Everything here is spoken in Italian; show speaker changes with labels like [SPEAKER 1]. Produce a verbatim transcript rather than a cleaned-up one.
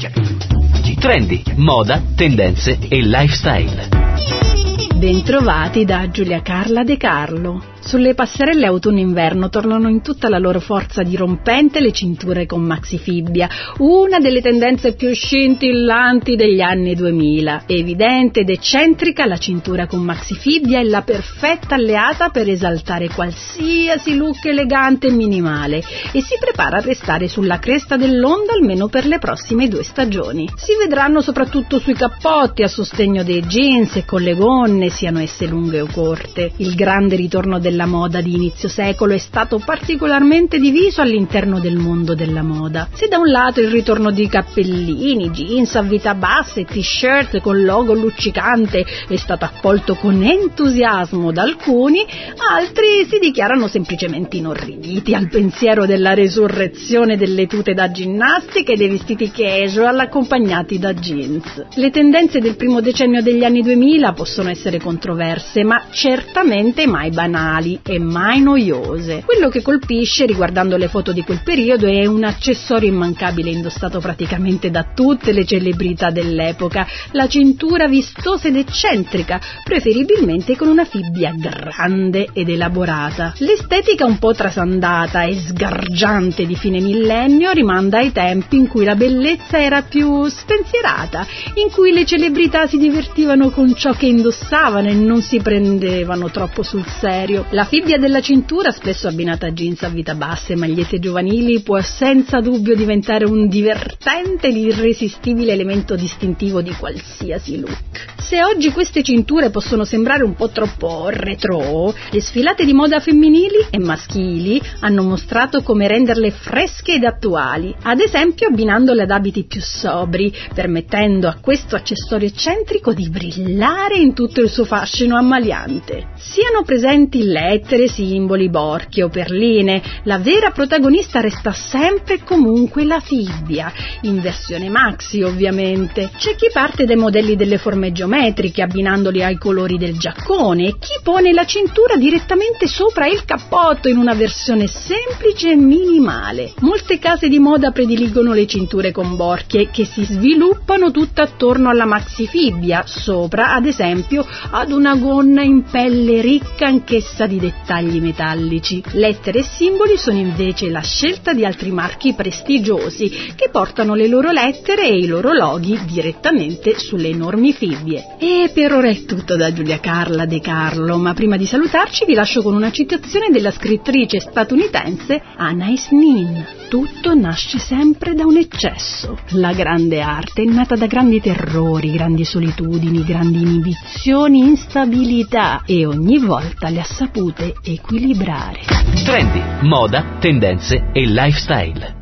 [SPEAKER 1] Trendy, moda, tendenze e lifestyle.
[SPEAKER 2] Bentrovati da Giulia Carla De Carlo. Sulle passerelle autunno-inverno tornano in tutta la loro forza dirompente le cinture con maxifibbia, una delle tendenze più scintillanti degli anni duemila. Evidente ed eccentrica, la cintura con maxifibbia è la perfetta alleata per esaltare qualsiasi look elegante e minimale e si prepara a restare sulla cresta dell'onda almeno per le prossime due stagioni. Si vedranno soprattutto sui cappotti a sostegno dei jeans e con le gonne, siano esse lunghe o corte. Il grande ritorno del La moda di inizio secolo è stato particolarmente diviso all'interno del mondo della moda. Se da un lato il ritorno di cappellini, jeans a vita bassa e t-shirt con logo luccicante è stato accolto con entusiasmo da alcuni, altri si dichiarano semplicemente inorriditi al pensiero della resurrezione delle tute da ginnastica e dei vestiti casual accompagnati da jeans. Le tendenze del primo decennio degli anni duemila possono essere controverse, ma certamente mai banali e mai noiose. Quello che colpisce riguardando le foto di quel periodo è un accessorio immancabile indossato praticamente da tutte le celebrità dell'epoca, la cintura vistosa ed eccentrica, preferibilmente con una fibbia grande ed elaborata. L'estetica un po' trasandata e sgargiante di fine millennio rimanda ai tempi in cui la bellezza era più spensierata, in cui le celebrità si divertivano con ciò che indossavano e non si prendevano troppo sul serio. La fibbia della cintura, spesso abbinata a jeans a vita bassa e magliette giovanili, può senza dubbio diventare un divertente ed irresistibile elemento distintivo di qualsiasi look. Se oggi queste cinture possono sembrare un po' troppo retro, le sfilate di moda femminili e maschili hanno mostrato come renderle fresche ed attuali, ad esempio abbinandole ad abiti più sobri, permettendo a questo accessorio eccentrico di brillare in tutto il suo fascino ammaliante. Siano presenti lettere, simboli, borchie o perline, la vera protagonista resta sempre e comunque la fibbia, in versione maxi ovviamente. C'è chi parte dai modelli delle forme geometriche abbinandoli ai colori del giaccone e chi pone la cintura direttamente sopra il cappotto in una versione semplice e minimale. Molte case di moda prediligono le cinture con borchie che si sviluppano tutte attorno alla maxifibbia, sopra ad esempio ad una gonna in pelle ricca anch'essa di dettagli metallici. Lettere e simboli sono invece la scelta di altri marchi prestigiosi che portano le loro lettere e i loro loghi direttamente sulle enormi fibbie. E per ora è tutto da Giulia Carla De Carlo, ma prima di salutarci vi lascio con una citazione della scrittrice statunitense Anais Nin. Tutto nasce sempre da un eccesso. La grande arte è nata da grandi terrori, grandi solitudini, grandi inibizioni, instabilità e ogni volta le ha sapute equilibrare.
[SPEAKER 1] Trendy, moda, tendenze e lifestyle.